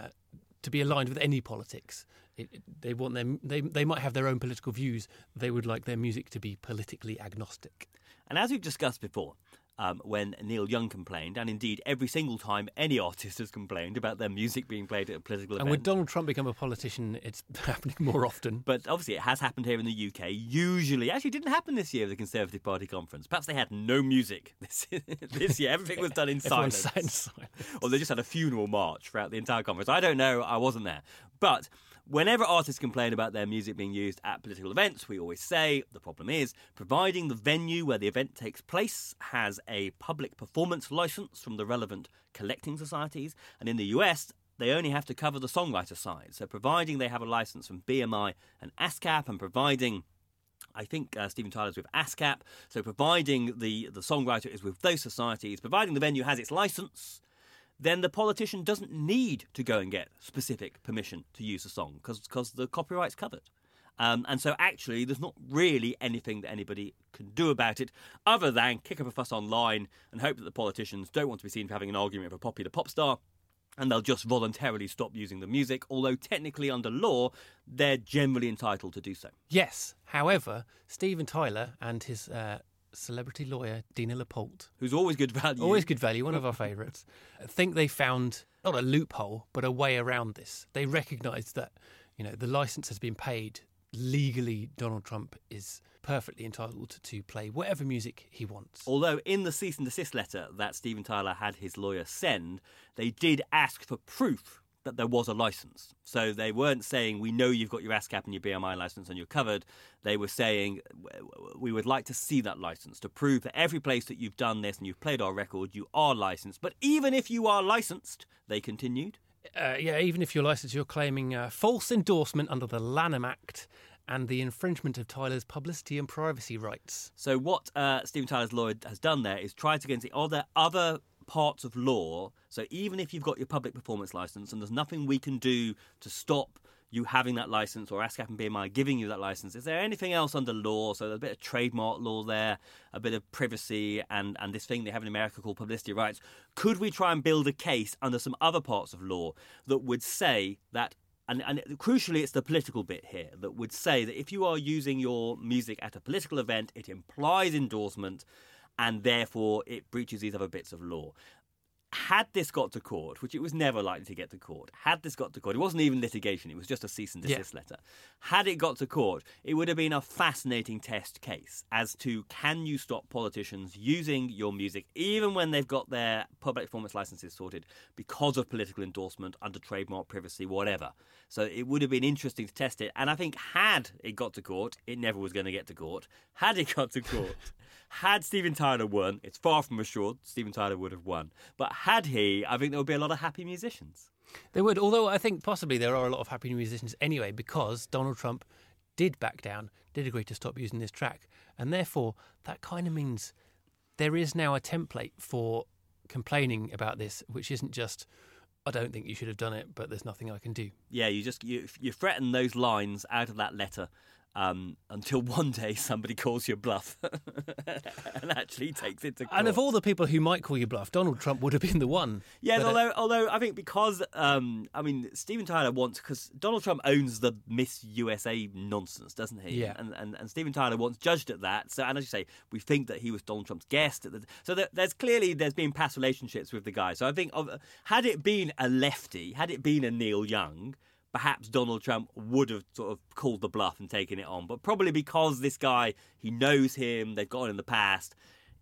to be aligned with any politics. They want them. They might have their own political views. They would like their music to be politically agnostic. And as we've discussed before, when Neil Young complained, and indeed every single time any artist has complained about their music being played at a political event. And when Donald Trump become a politician, it's happening more often. But obviously it has happened here in the UK. Usually, actually it didn't happen this year at the Conservative Party conference. Perhaps they had no music this year. Everything was done in silence. Sat in silence. Or they just had a funeral march throughout the entire conference. I don't know. I wasn't there. But whenever artists complain about their music being used at political events, we always say the problem is, providing the venue where the event takes place has a public performance licence from the relevant collecting societies, and in the US, they only have to cover the songwriter side. So providing they have a licence from BMI and ASCAP, and providing, I think Steven Tyler's with ASCAP, so providing the songwriter is with those societies, providing the venue has its licence, then the politician doesn't need to go and get specific permission to use the song because the copyright's covered. And so actually there's not really anything that anybody can do about it other than kick up a fuss online and hope that the politicians don't want to be seen for having an argument with a popular pop star, and they'll just voluntarily stop using the music, although technically under law they're generally entitled to do so. Yes. However, Steven Tyler and his celebrity lawyer, Dina Lapolte, who's always good value. Always good value, one of our favourites. I think they found, not a loophole, but a way around this. They recognised that, the licence has been paid. Legally, Donald Trump is perfectly entitled to play whatever music he wants. Although in the cease and desist letter that Steven Tyler had his lawyer send, they did ask for proof that there was a licence. So they weren't saying, we know you've got your ASCAP and your BMI licence and you're covered. They were saying, we would like to see that licence to prove that every place that you've done this and you've played our record, you are licensed. But even if you are licensed, they continued. Even if you're licensed, you're claiming false endorsement under the Lanham Act and the infringement of Tyler's publicity and privacy rights. So what Steven Tyler's lawyer has done there is try to get into, are there other parts of law, so even if you've got your public performance licence and there's nothing we can do to stop you having that licence or ASCAP and BMI giving you that licence, is there anything else under law? So there's a bit of trademark law there, a bit of privacy and this thing they have in America called publicity rights. Could we try and build a case under some other parts of law that would say that, and crucially it's the political bit here, that would say that if you are using your music at a political event, it implies endorsement and therefore it breaches these other bits of law. Had this got to court, which it was never likely to get to court, it wasn't even litigation, it was just a cease and desist letter. Had it got to court, it would have been a fascinating test case as to can you stop politicians using your music, even when they've got their public performance licenses sorted, because of political endorsement, under trademark, privacy, whatever. So it would have been interesting to test it. And I think had it got to court, it never was going to get to court. Had it got to court, had Steven Tyler won, it's far from assured Steven Tyler would have won. But had he, I think there would be a lot of happy musicians. There would, although I think possibly there are a lot of happy musicians anyway, because Donald Trump did back down, did agree to stop using this track. And therefore, that kind of means there is now a template for complaining about this, which isn't just, I don't think you should have done it, but there's nothing I can do. Yeah, you threaten those lines out of that letter. until one day somebody calls you a bluff and actually takes it to court. And of all the people who might call you bluff, Donald Trump would have been the one. Yes, although I think because, Steven Tyler wants, because Donald Trump owns the Miss USA nonsense, doesn't he? Yeah. And Steven Tyler once judged at that. So, and as you say, we think that he was Donald Trump's guest. So there's been past relationships with the guy. So I think had it been a lefty, had it been a Neil Young, perhaps Donald Trump would have sort of called the bluff and taken it on. But probably because this guy, he knows him, they've got on in the past,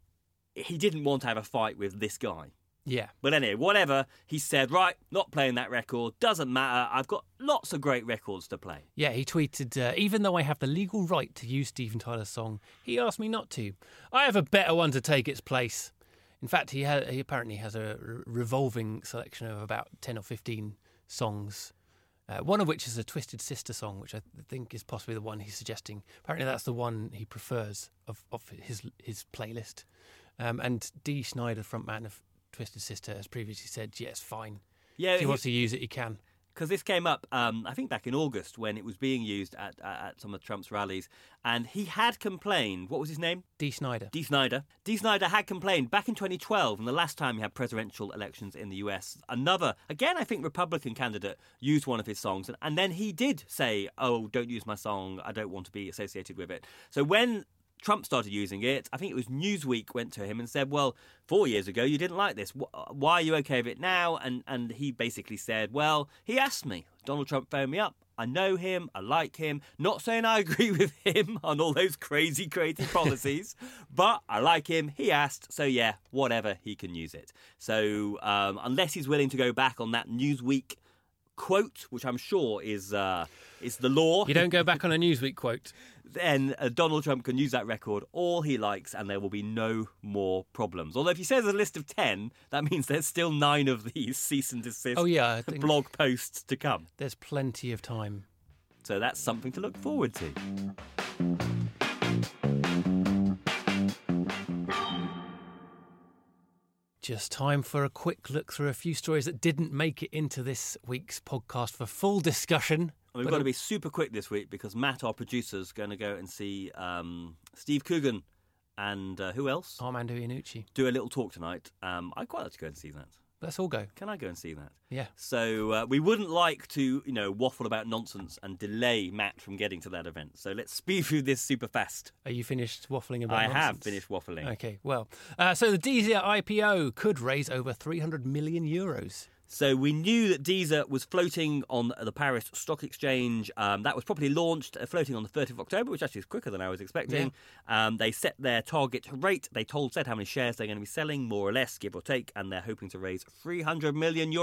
he didn't want to have a fight with this guy. Yeah. But anyway, whatever, he said, right, not playing that record, doesn't matter, I've got lots of great records to play. Yeah, he tweeted, even though I have the legal right to use Steven Tyler's song, he asked me not to. I have a better one to take its place. In fact, he apparently has a revolving selection of about 10 or 15 songs. One of which is a Twisted Sister song, which I think is possibly the one he's suggesting. Apparently that's the one he prefers of his playlist. And Dee Snider, frontman of Twisted Sister, has previously said, yes, fine. Yeah, if he wants to use it, he can. Because this came up, I think, back in August when it was being used at some of Trump's rallies. And he had complained. What was his name? Dee Snider. Dee Snider. Dee Snider had complained back in 2012, and the last time he had presidential elections in the US. Another, again, I think, Republican candidate used one of his songs. And then he did say, oh, don't use my song. I don't want to be associated with it. So when Trump started using it, I think it was Newsweek went to him and said, well, 4 years ago you didn't like this. Why are you okay with it now? And he basically said, well, he asked me. Donald Trump phoned me up. I know him. I like him. Not saying I agree with him on all those crazy policies, but I like him. He asked. So, yeah, whatever, he can use it. So unless he's willing to go back on that Newsweek quote, which I'm sure is the law. You don't go back on a Newsweek quote. Then Donald Trump can use that record all he likes and there will be no more problems. Although if he says a list of 10, that means there's still 9 of these cease and desist I think blog posts to come. There's plenty of time. So that's something to look forward to. Just time for a quick look through a few stories that didn't make it into this week's podcast for full discussion. We've got to be super quick this week because Matt, our producer, is going to go and see Steve Coogan and who else? Armando Iannucci. Do a little talk tonight. I'd quite like to go and see that. Let's all go. Can I go and see that? Yeah. So we wouldn't like to, waffle about nonsense and delay Matt from getting to that event. So let's speed through this super fast. Are you finished waffling about nonsense? I have finished waffling. Okay, well. So the Deezer IPO could raise over €300 million. So we knew that Deezer was floating on the Paris Stock Exchange. That was properly launched, floating on the 30th of October, which actually is quicker than I was expecting. Yeah. They set their target rate. They said how many shares they're going to be selling, more or less, give or take, and they're hoping to raise €300 million.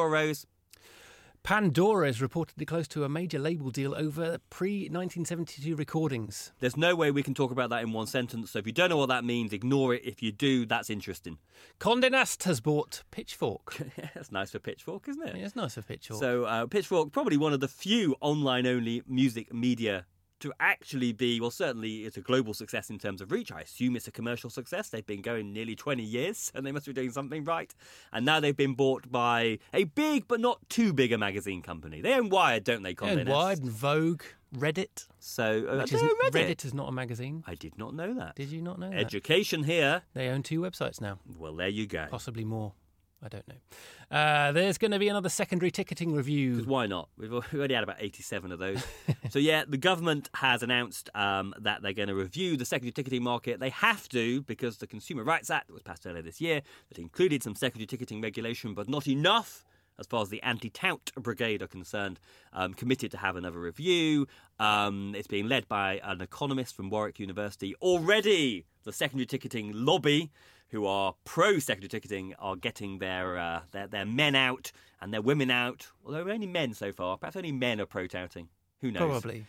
Pandora is reportedly close to a major label deal over pre-1972 recordings. There's no way we can talk about that in one sentence, so if you don't know what that means, ignore it. If you do, that's interesting. Condé Nast has bought Pitchfork. That's nice for Pitchfork, isn't it? Yeah, it's nice for Pitchfork. So Pitchfork, probably one of the few online-only music media to actually be, well, certainly it's a global success in terms of reach. I assume it's a commercial success. They've been going nearly 20 years, and they must be doing something right. And now they've been bought by a big but not too big a magazine company. They own Wired, don't they, Condé Nast? Wired and Vogue, Reddit. So Reddit is not a magazine. I did not know that. Did you not know that? Education here. They own 2 websites now. Well, there you go. Possibly more. I don't know. There's going to be another secondary ticketing review. Because why not? We've already had about 87 of those. So, yeah, the government has announced that they're going to review the secondary ticketing market. They have to because the Consumer Rights Act that was passed earlier this year that included some secondary ticketing regulation, but not enough as far as the anti-tout brigade are concerned, committed to have another review. It's being led by an economist from Warwick University. Already, the secondary ticketing lobby, who are pro-secondary ticketing, are getting their men out and their women out. Although only men so far. Perhaps only men are pro-touting. Who knows? Probably.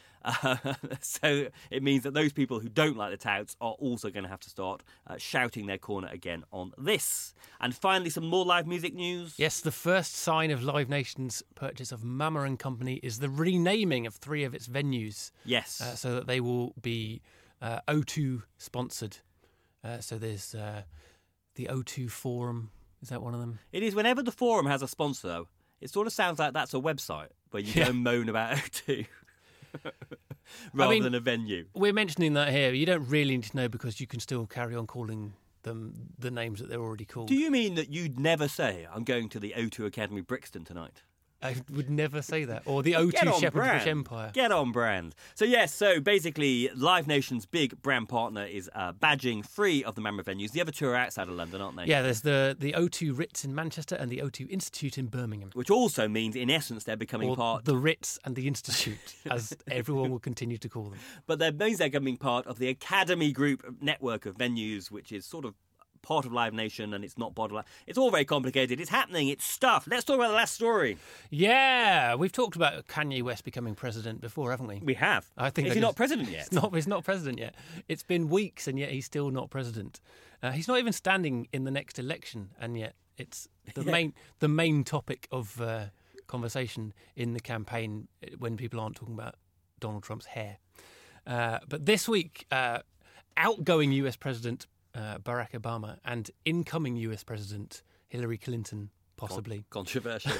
So it means that those people who don't like the touts are also going to have to start shouting their corner again on this. And finally, some more live music news. Yes, the first sign of Live Nation's purchase of Mama & Company is the renaming of 3 of its venues. Yes. So that they will be O2 sponsored. So there's the O2 Forum. Is that one of them? It is. Whenever the Forum has a sponsor, it sort of sounds like that's a website where you go and moan about O2. rather than a venue. We're mentioning that here. You don't really need to know because you can still carry on calling them the names that they're already called. Do you mean that you'd never say, I'm going to the O2 Academy Brixton tonight? I would never say that. Or the O2 Shepherd Fish Empire. Get on brand. So yes, basically Live Nation's big brand partner is badging 3 of the Mammoth venues. The other 2 are outside of London, aren't they? Yeah, there's the O2 Ritz in Manchester and the O2 Institute in Birmingham. Which also means, in essence, they're becoming part... the Ritz and the Institute, as everyone will continue to call them. But that means they're becoming part of the Academy Group network of venues, which is sort of part of Live Nation, and it's not part of Live. It's all very complicated. It's happening. It's stuff. Let's talk about the last story. Yeah, we've talked about Kanye West becoming president before, haven't we? We have. I think is he not president yet? He's not president yet. It's been weeks, and yet he's still not president. He's not even standing in the next election, and yet it's the main topic of conversation in the campaign when people aren't talking about Donald Trump's hair. But this week, outgoing US President Barack Obama and incoming US President Hillary Clinton, possibly controversial,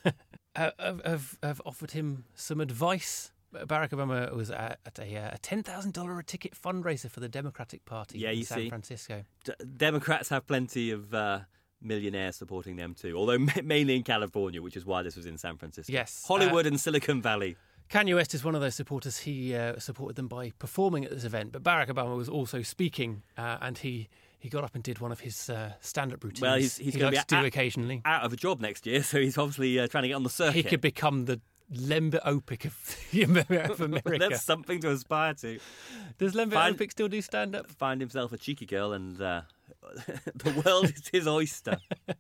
have offered him some advice. Barack Obama was at a $10,000 a ticket fundraiser for the Democratic Party in San Francisco. Democrats have plenty of millionaires supporting them too, although mainly in California, which is why this was in San Francisco. Yes, Hollywood and Silicon Valley. Kanye West is one of those supporters. He supported them by performing at this event, but Barack Obama was also speaking, and he got up and did one of his stand-up routines. Well, he's going to be occasionally out of a job next year, so he's obviously trying to get on the circuit. He could become the Lembit Opik of America. That's something to aspire to. Does Lembit Opik still do stand-up? Find himself a cheeky girl, and the world is his oyster.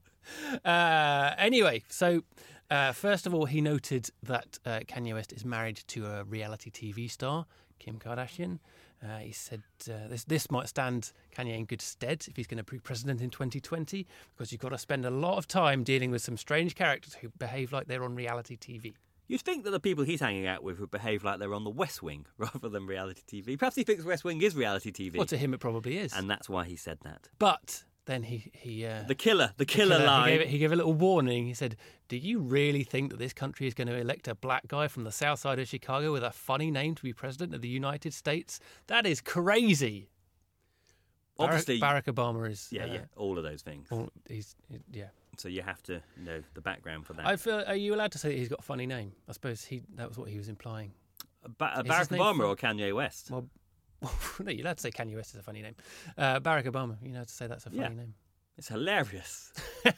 Anyway, so... first of all, he noted that Kanye West is married to a reality TV star, Kim Kardashian. He said this might stand Kanye in good stead if he's going to be president in 2020, because you've got to spend a lot of time dealing with some strange characters who behave like they're on reality TV. You'd think that the people he's hanging out with would behave like they're on the West Wing rather than reality TV. Perhaps he thinks West Wing is reality TV. Well, to him it probably is. And that's why he said that. But... then he the killer line. He gave a little warning. He said, "Do you really think that this country is going to elect a black guy from the south side of Chicago with a funny name to be president of the United States? That is crazy." Obviously, Barack Obama is all of those things. Yeah. So you have to know the background for that. I feel. Are you allowed to say that he's got a funny name? I suppose that was what he was implying. Barack Obama or Kanye West? Well, no, you're allowed to say Kanye West is a funny name. Barack Obama, you're allowed to say that's a funny name. It's hilarious.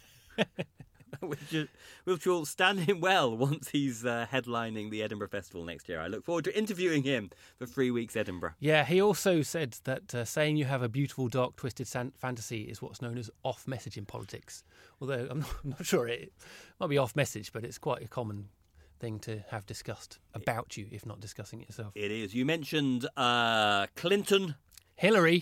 Which will stand him well once he's headlining the Edinburgh Festival next year. I look forward to interviewing him for 3 weeks Edinburgh. Yeah, he also said that saying you have a beautiful, dark, twisted fantasy is what's known as off-message in politics. Although I'm not sure it might be off-message, but it's quite a common thing to have discussed about you, if not discussing it yourself. It is. You mentioned Clinton. Hillary.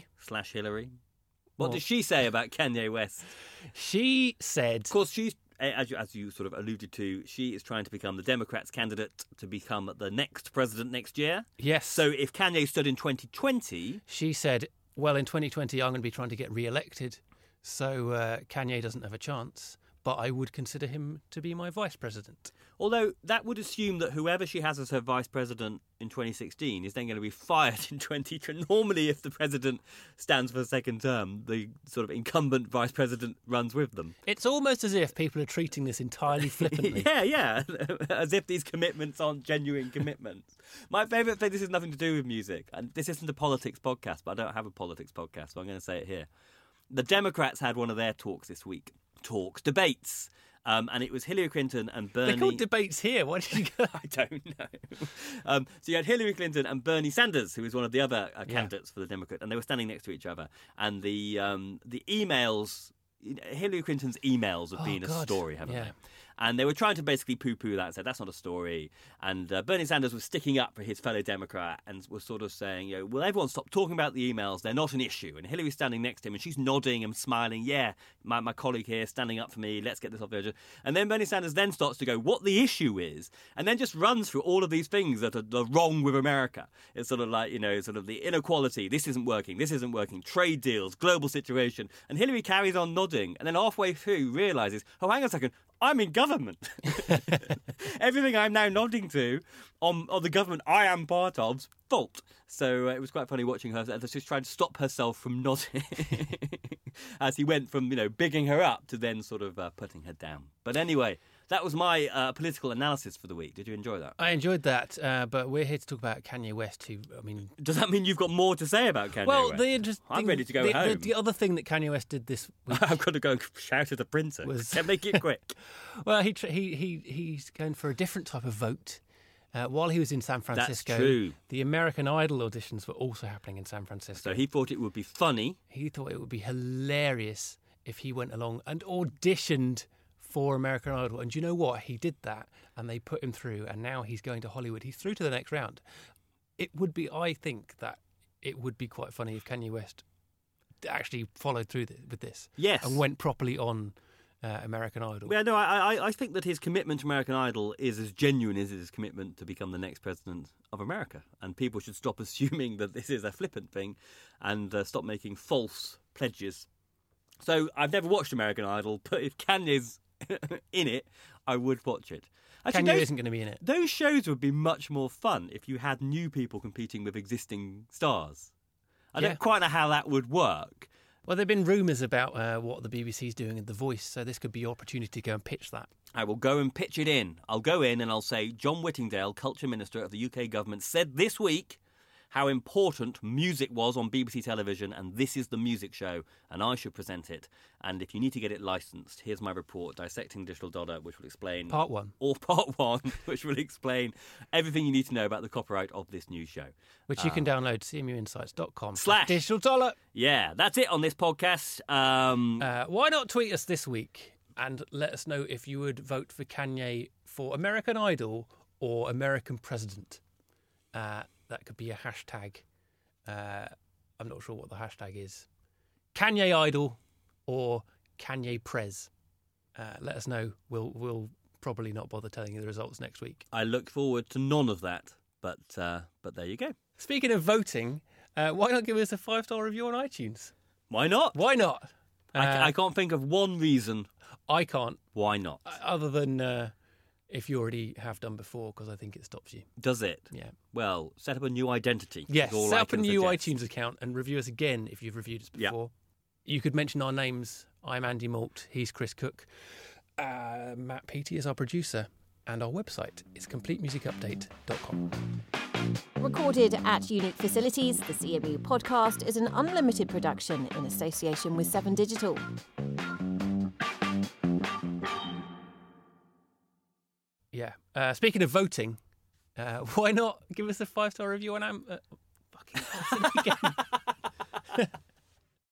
What did she say about Kanye West? She said... Of course, she's, as you sort of alluded to, she is trying to become the Democrats' candidate to become the next president next year. Yes. So if Kanye stood in 2020... She said, well, in 2020, I'm going to be trying to get re-elected, so Kanye doesn't have a chance, but I would consider him to be my vice president. Although that would assume that whoever she has as her vice president in 2016 is then going to be fired in 2020. Normally, if the president stands for a second term, the sort of incumbent vice president runs with them. It's almost as if people are treating this entirely flippantly. Yeah. As if these commitments aren't genuine commitments. My favourite thing, this has nothing to do with music, and this isn't a politics podcast, but I don't have a politics podcast, so I'm going to say it here. The Democrats had one of their talks this week. Debates. And it was Hillary Clinton and Bernie... They're called debates here. Why did you go? I don't know. So you had Hillary Clinton and Bernie Sanders, who was one of the other candidates for the Democrat, and they were standing next to each other. And the emails... Hillary Clinton's emails have been a story, haven't they? And they were trying to basically poo-poo that and say, that's not a story. And Bernie Sanders was sticking up for his fellow Democrat and was sort of saying, will everyone stop talking about the emails? They're not an issue. And Hillary's standing next to him and she's nodding and smiling. Yeah, my colleague here standing up for me. Let's get this off the agenda. And then Bernie Sanders then starts to go, what the issue is, and then just runs through all of these things that are wrong with America. It's sort of like, sort of the inequality. This isn't working. Trade deals, global situation. And Hillary carries on nodding. And then halfway through realises, oh, hang on a second, I'm in government. Everything I'm now nodding to on the government I am part of's fault. So it was quite funny watching her just trying to stop herself from nodding as he went from, bigging her up to then sort of putting her down. But anyway, that was my political analysis for the week. Did you enjoy that? I enjoyed that, but we're here to talk about Kanye West, who, Does that mean you've got more to say about Kanye West? the interesting... I'm ready to go home. The other thing that Kanye West did this week... I've got to go and shout at the printer. Can't make it quick. Well, he's going for a different type of vote. While he was in San Francisco, That's true. The American Idol auditions were also happening in San Francisco. So he thought it would be funny. He thought it would be hilarious if he went along and auditioned for American Idol. And you know what? He did that, and they put him through, and now he's going to Hollywood. He's through to the next round. I think that it would be quite funny if Kanye West actually followed through with this. Yes. And went properly on American Idol. Yeah, no, I think that his commitment to American Idol is as genuine as his commitment to become the next president of America. And people should stop assuming that this is a flippant thing and stop making false pledges. So I've never watched American Idol, but if Kanye's in it, I would watch it. Actually, Kanye isn't going to be in it. Those shows would be much more fun if you had new people competing with existing stars. I don't quite know how that would work. Well, there have been rumours about what the BBC's doing in The Voice, so this could be your opportunity to go and pitch that. I will go and pitch it in. I'll go in and I'll say, John Whittingdale, Culture Minister of the UK government, said this week how important music was on BBC television, and this is the music show, and I should present it. And if you need to get it licensed, here's my report, Dissecting Digital Dollar, which will explain... Part 1. Or Part 1, which will explain everything you need to know about the copyright of this new show. Which you can download, cmuinsights.com/digital dollar. Yeah, that's it on this podcast. Why not tweet us this week and let us know if you would vote for Kanye for American Idol or American President? That could be a hashtag. I'm not sure what the hashtag is. Kanye Idol or Kanye Prez. Let us know. We'll probably not bother telling you the results next week. I look forward to none of that, but there you go. Speaking of voting, why not give us a 5-star review on iTunes? Why not? Why not? I can't think of one reason. I can't. Why not? Other than if you already have done before, because I think it stops you. Does it? Yeah. Well, set up a new identity. Yes, set up a new iTunes account and review us again if you've reviewed us before. Yeah. You could mention our names. I'm Andy Malt. He's Chris Cook. Matt Peaty is our producer. And our website is completemusicupdate.com. Recorded at unique facilities, the CMU podcast is an unlimited production in association with 7 Digital. Yeah. Speaking of voting, why not give us a 5-star review on fucking again.